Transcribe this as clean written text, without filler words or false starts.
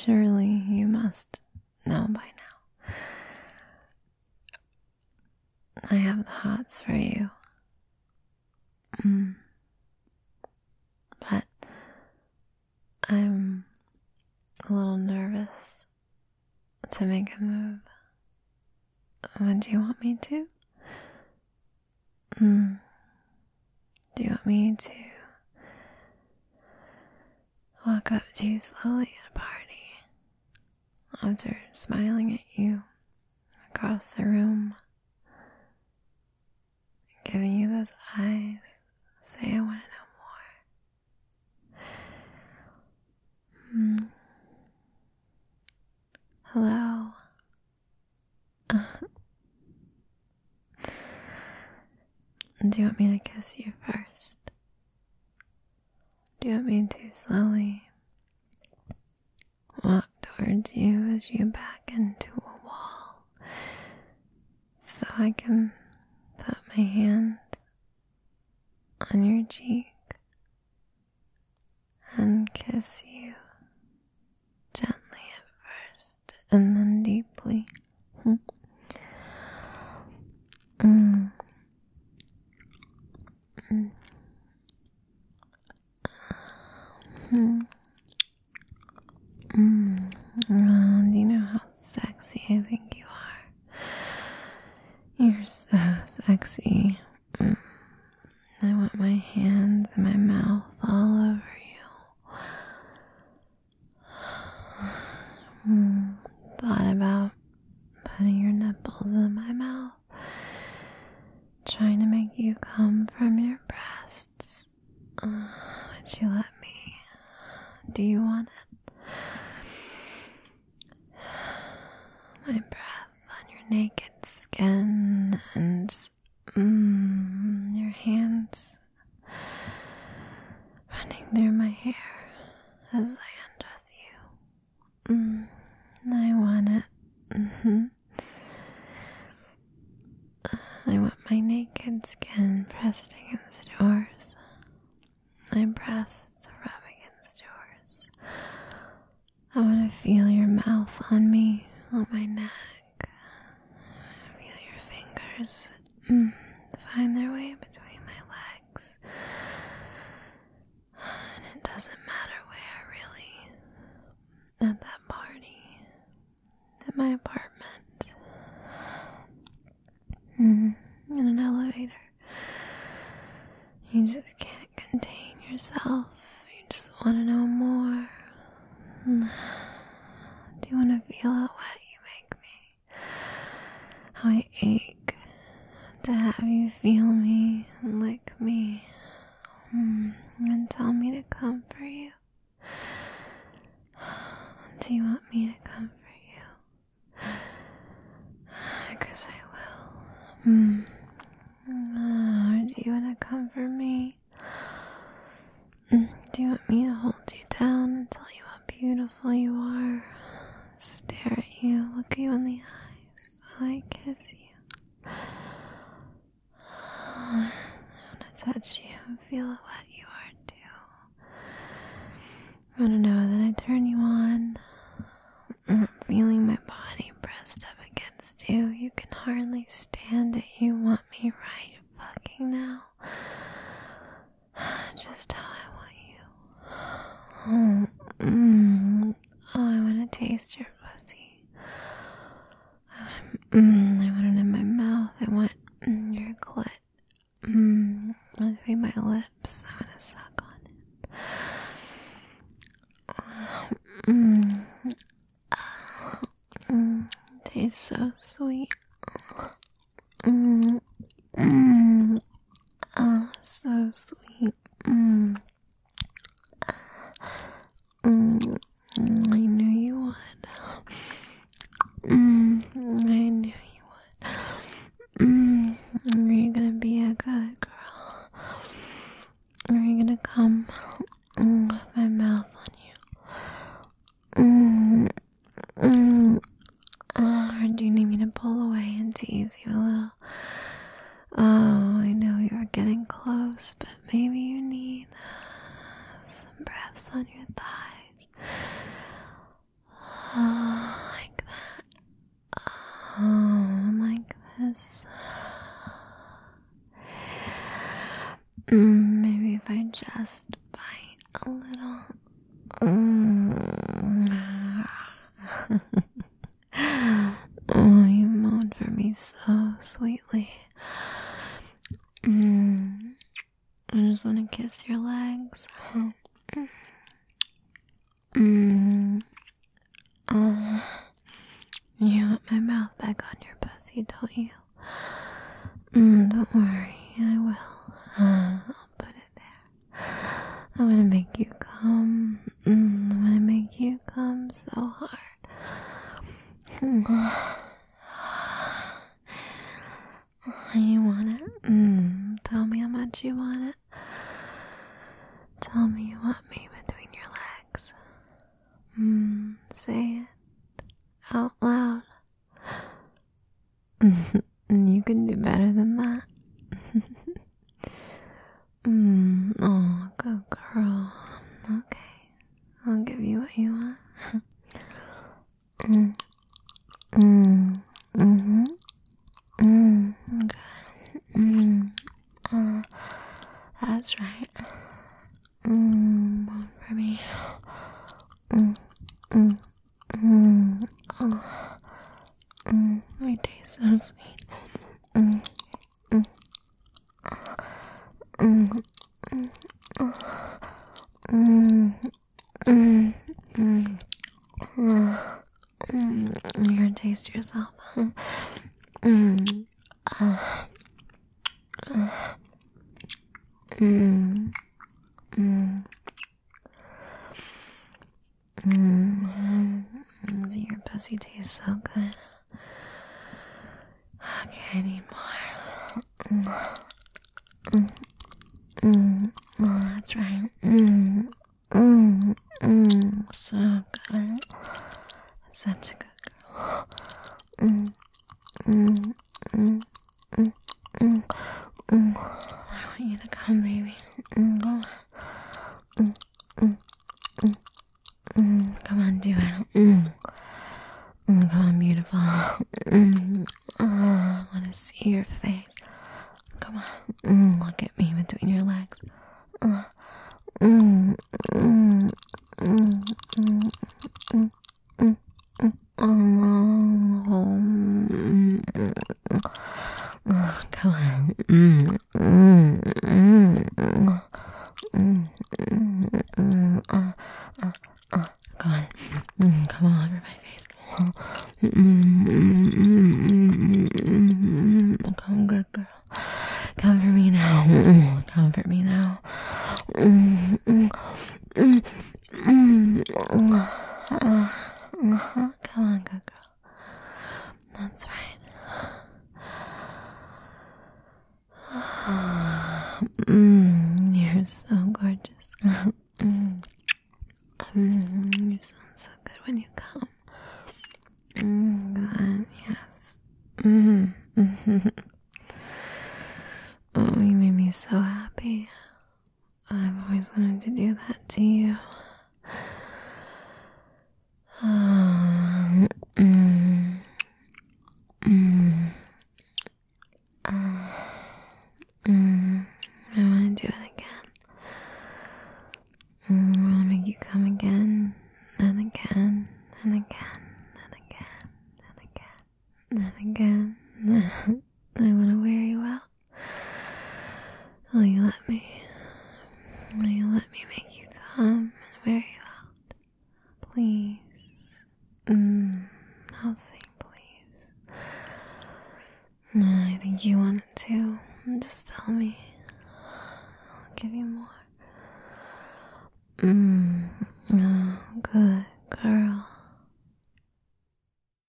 Surely you must know by now. I have the hots for you. But I'm a little nervous to make a move. Would you want me to? Do you want me to walk up to you slowly at a party after smiling at you across the room, giving you those eyes, say I want to know more? Hello. Do you want me to kiss you first? Do you want me to slowly walk towards you as you back into a wall so I can put my hand on your cheek and kiss you gently at first and then deeply? Do you know how sexy I think you are? You're so sexy. I want my hands and my mouth all over you. Thought about putting your nipples in my mouth, trying to make you come from your breasts. Would you let me? Do you want it? My breath on your naked skin and your hands running through my hair as I undress you. I want it. I want my naked skin pressed against yours. My breasts rub against yours. I want to feel your mouth on me, on my neck. Feel your fingers find their way between my legs. And it doesn't matter where, really. At that party. At my apartment. In an elevator. You just can't contain yourself. You just want to know more. Do you want to feel how wet you make me? How I ache to have you feel me and lick me and tell me to comfort you? Do you want me to comfort you? Because I will. Or do you want to comfort me? Do you want me to hold you down and tell you how beautiful you are? Stare at you, look you in the eyes while I kiss you. I want to touch you and feel how wet you are too. I want to know that I turn you on. I'm feeling my body pressed up against you. You can hardly stand it. You want me right fucking now. Just how I want you. I want to taste your pussy. I want it in my mouth. I want your clit. Between my lips. I want to suck on it. Tastes so sweet. So sweet. I knew you would. I knew you would. Are you gonna be a good girl? Are you gonna come with my mouth on you? Or do you need me to pull away and tease you a little? Oh, I know you're getting close, but maybe you need some breaths on your thighs. Oh, you moaned for me so sweetly. I just want to kiss your legs. You want my mouth back on your pussy, don't you? Don't worry, I will. I'll put it there. I want to make you come. I want to make you come so hard. You want it? Tell me how much you want it. Tell me you want me between your legs. Say it out loud. You can do better than that. Oh, good girl. Okay, I'll give you what you want. Good. That's right. One for me. My taste so sweet. You're gonna taste yourself. Your pussy tastes so good. Okay, I need more. Oh, that's right. So good. Such a good girl. I want you to come, baby. Come on, do it. Come on, beautiful. I want to see your face. Come on. Look at me between your legs. Come on. Come on over my face. Come, good girl. Come for me now. Come for me now. Come on, good girl. That's right. You're so gorgeous. You sound so good when you come. Good, yes. Oh, you made me so happy. I've always wanted to do that to you. I want to do it again. I want to make you come again and again and again and again and again and again. I want to wear you out. Will you let me? Will you let me make you come and wear you out? Please. I'll sing, please. I think you want it too. Just tell me. I'll give you more.